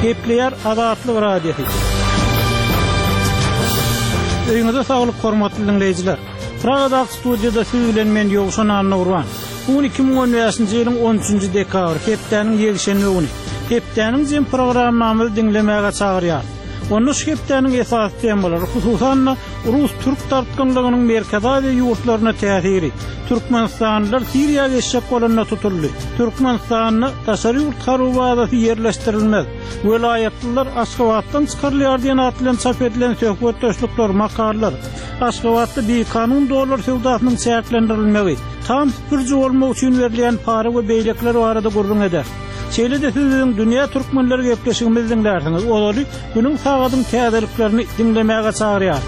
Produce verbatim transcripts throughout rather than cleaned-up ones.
Kepler adatlı radyosu. Öýüňize saglyk hormatly dinleýijiler. Pragadak studiýada süýlen men Ýogşan Anurwan. Bu iki ming on beşinji ýylyň on üçünji dekabr hepdeniň ýegşenme güni. Hepdeniň jem programmamy dinlemäge çagyrýar. Onu şeýpdeniň esas temalary hususan Rus türk tartgynlygynyň merkezi we ýurtlaryna täsiri. Türkmenistanlylar Siriýa geçip bolanyna tutuldy. Türkmenistanyň taşary ýurt harubadaty ýerleşdirilmez. Welayatlylar Aşgabatdan çykarylýar diýen atlan çap edilen söhbet töşlükler, makallar. Aşgabatda bir kanun dolar sowdasynyň çäklendirilmegi, tam pürjü bolmak üçin berilen para we beýlekler barada gurrun eder. Şeýle-de sizin dünýä türkmenleri gepleşigimizi dinlersiňiz. Olary günüň sagadyň täzeliklerini dinlemäge çagyrýar.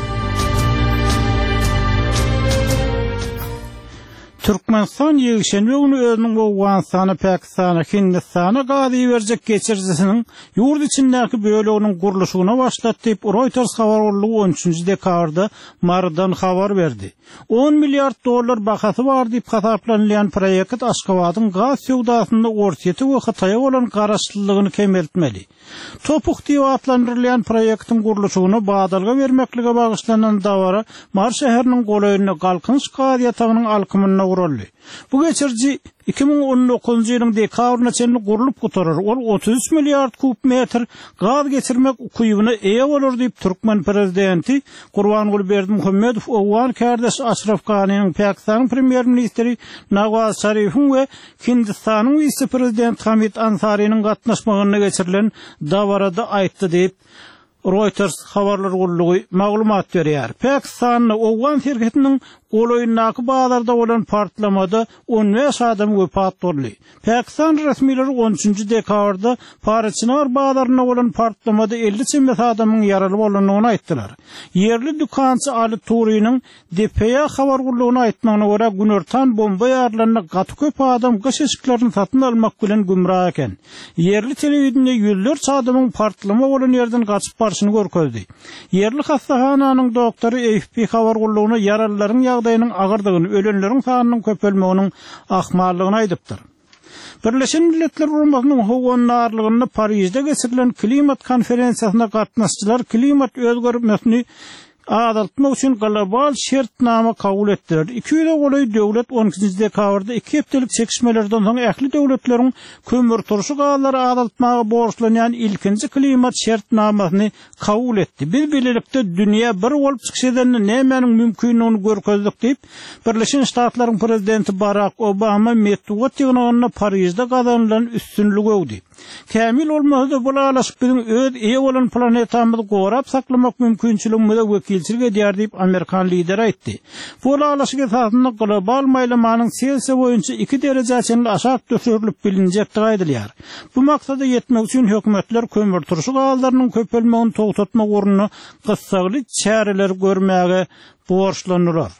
Türkmenistan ýegşenme güni özüniň Awganystana, Pakistana, Hindistana gazy berjek geçirjisiniň ýurt içindäki böleginiň gurulşygyna başlatdy diýip Reuters habar urlugy on üçünji dekabrda Mardan habar berdi. on milliard dollar bahasy bar diýip hasaplanýan proýekt Aşgabatyň gaz sowdasynda ortaýety we Hytaýa bolan garaşlylygyny kemeltmeli. Topuk diýip adlandyrylýan proýektiň gurulşygyna badalga bermeklige bagyşlanan dawara Mar şäheriniň golaýyna galkynç gaz ýatagynyň alkymyna uruldy. Bu geçirji iki ming on dokuzunji ýylyň dekabryna çenli gurulup gotarar. Ol otuz üç milliard kub metr gaz geçirmek kuýubyna eýe bolar diýip Türkmen prezidenti Gurbanguly Berdimuhammedow Awgan kardeş Ashraf Ghani'nin Pakistan premier ministri Nawaz Sharif'in we Hindistanyň vice prezident Hamid Ansary'nin gatnaşmagyna geçirilen dawarada aýtdy diýip Reuters habarlar gurulugy maglumat berýär. Pakistanyň Awgan şerhetiniň golaýynaky bazarda bolan partlamada on beş adam wepat boldy. Pakistan resmileri on üçünji dekabrda Paraçynar bazaryna bolan partlamada elli çemmet adamyň yaraly bolanyny aýtdylar. Yerli dükançy Ali Turiýanyň D P A habar gurulugyna aýtmagyna görä günertan bomba ýarlaryna gaty köp adam gaş eşiklerini satyn almak bilen gümrah eken. Yerli telewizionyna ýüzlerçe adamyň partlama bolan ýerden gaçyp barşyny görkezdi. Yerli hastahananyň doktory A F P habar gurulugyna yaralylaryň ýagdaýynyň agyrdygyny, ölenleriň sanynyň köpelmeginiň ahmallygyny aýdypdyr. Birleşen Milletler Guramasynyň howanarlygyny Parisde geçirilen klimat konferensiýasyna gatnaşçylar klimat özgermesini adaltmak üçin global şertnama kabul etdiler. İki ýyla golaý döwlet on ikinji dekabrda iki hepdelik çekişmelerden soň ähli döwletleriň kömür turşy gazlary adaltmagy borçlanýan ilkinji klimat şertnamasyny kabul etdi. Biz bilelikde dünýä bir bolup çykşydan nämeniň mümkinligini görkezdik diýip Birleşen Ştatlaryň prezidenti Barack Obama metduat ýygynyna Parisde gazanylan üstünlügi öwdi. Kämil bolmasa bu alaşyk biziň öz eýe bolan planetamyzy gorap saklamak mümkinçiligimize wekilçilik edýär diýip Amerikan lideri aýtdy. Bu alaşyk esasynda global maýlamanyň Selsiýa boýunça iki derejäçen aşak düşürilip bilinjekdi aýdylýar. Bu maksada ýetmek üçin hökümetler kömür turşy gazlarynyň köpelmegini togtatmak ornuny gyssagly çäreler görmäge borçlanýar.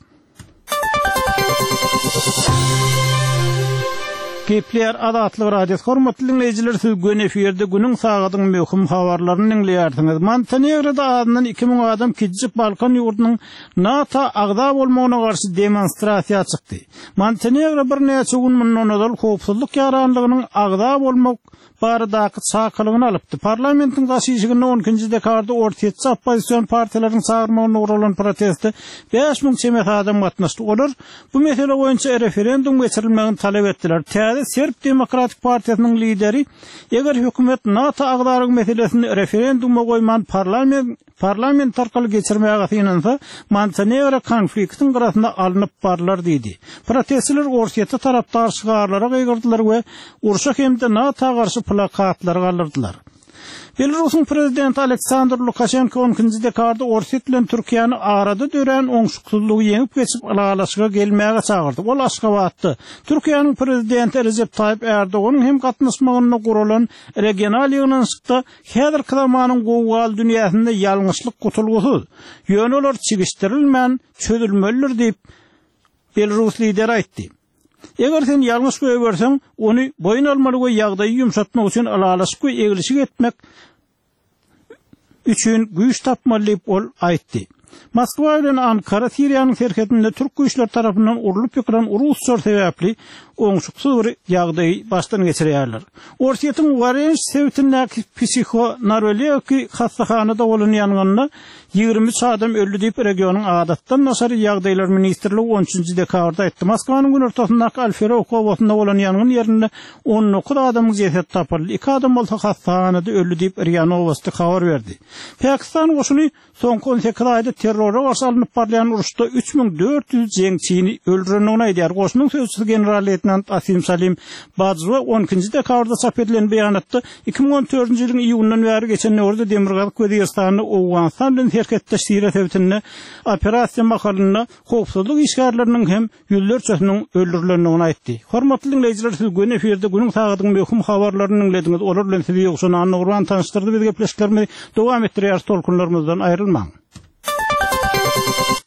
Kepler adatly radyo hormatly dinleýijiler, siz gün eferde günüň sagadyň möhüm habarlaryny dinleýärsiňiz. Montenegroda adından iki ming adam Kiçik Balkan ýurdunyň NATO agda bolmagyna garşy demonstrasiýa çykdy. Montenegro bir näçe gün mundan öňe howpsuzlyk ýaranlygynyň agda bolmak baradaky çakylygyny alypdy. Parlamentiň gaşyşygyny on ikinji dekabrda ortaýetçi opozisiýon partiýalarynyň çağırmagyna uğralan protestde beş ming çemmet adam gatnaşdy. Olar bu mesele boýunça referendum geçirilmegini talep etdiler. Serb Demokratik Partiýasynyň lideri eger hökümet NATO agdaryk meselesini referenduma goýman parlament parlament arkaly geçirmäge ýynansa Montenegro konfliktiň gyrasynda alınıp barlar diýdi. Protestçiler ortaýetde tarapdar şygarlara gaýgyrdylar we urşak hemde NATO garşy plakatlar galdyrdylar. Belarusyň prezidenti Aleksandr Lukashenko on ikinji dekabrda Orsiýet bilen Türkiýany arada dören oňşuklygy ýeňip geçip alalaşyga gelmäge çagyrdy. Ol Aşgabatda Türkiýanyň prezidenti Recep Tayyip Erdoğanyň hem gatnaşmagyna gurulan regional ýygnanşykda häzir zamanyň gowgal dünýäsinde ýalňyşlyk gutulgusyz, ýöneler çigişdirilmän çözülmelidir diýip Belarus lideri aýtdy. Eger sen ýalňyş görseň, ony boyun almaly we ýagdaýy ýumşatmak üçin alalaşyk we egilişik etmek üçün güýç tapmaly diýip ol aýtdy. Moskva ile Ankara Siriyanın terketinde Türk güýçler tarapyndan urulup ýykylan urus sor sebäpli oňşuksuz bir ýagdaý başdan geçirýärler. Orsiýetin Warenç sebätindäki psihonarologik hastahanada bolan ýangynda ýygrimi üç adam öldü diýip regionyň adatdan nasary ýagdaýlar ministrligi on üçinji dekabrda aýtdy. Moskwanyň gün ortasyndaky Alferov obasynda bolan ýangyn ýerinde on dokuz adamyň jeseti tapyldy. iki adam bolsa hastahanada öldü diýip Riýan obasy habar berdi. Pakistan goşuny soňky on sekiz aýda terrorga garşy alınıp barlayan uruşda üç bin dört yüz jeňçini öldürendigini aýdýar. Goşunyň sözçüsü general-leytenant Asim Salim Bajwa on ikinji dekabrda çap edilen beýanatda iki bin on dördünji ýylyň iýundan bäri geçen Nurda Demirgaz Ködiýerstanyny Owganistanyň terketde Siriýa sebätinde operasiýa makalynda howpsuzlyk işgärleriniň hem ýüzlerçesiniň öldürilendigini aýtdy. Hormatly dinleýijiler, siz gün eferde günüň sagatynyň möhüm habarlaryny dinlediňiz. Olar bilen sizi ýokşuna anny tanıştyrdy. Biz gepleşiklerimizi dowam etdirýär, tolkunlarymyzdan aýrylmaň.